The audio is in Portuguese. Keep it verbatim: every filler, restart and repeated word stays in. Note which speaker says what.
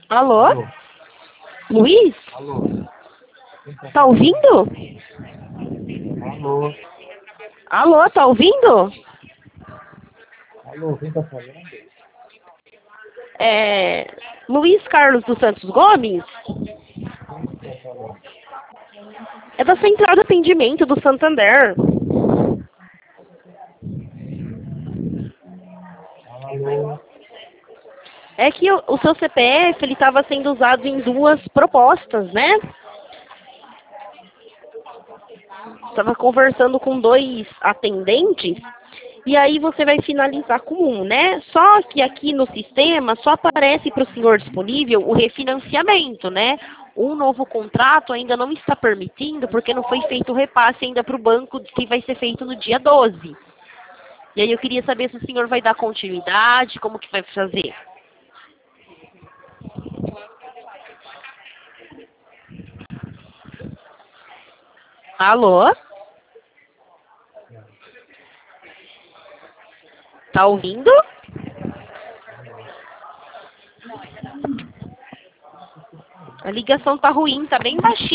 Speaker 1: Alô?
Speaker 2: Alô?
Speaker 1: Luiz?
Speaker 2: Alô? Quem tá
Speaker 1: Tá
Speaker 2: falando?
Speaker 1: ouvindo?
Speaker 2: Alô?
Speaker 1: Alô, tá ouvindo?
Speaker 2: Alô? Quem tá falando?
Speaker 1: É... Luiz Carlos dos Santos Gomes?
Speaker 2: Quem que tá falando?
Speaker 1: É da Central de Atendimento do Santander.
Speaker 2: Alô?
Speaker 1: É que o, o seu C P F ele estava sendo usado em duas propostas, né? Estava conversando com dois atendentes e aí você vai finalizar com um, né? Só que aqui no sistema só aparece para o senhor disponível o refinanciamento, né? Um novo contrato ainda não está permitindo porque não foi feito o repasse ainda para o banco que vai ser feito no dia doze. E aí eu queria saber se o senhor vai dar continuidade, como que vai fazer. Alô? Tá ouvindo?
Speaker 2: Alô?
Speaker 1: A ligação tá ruim, tá bem baixinha.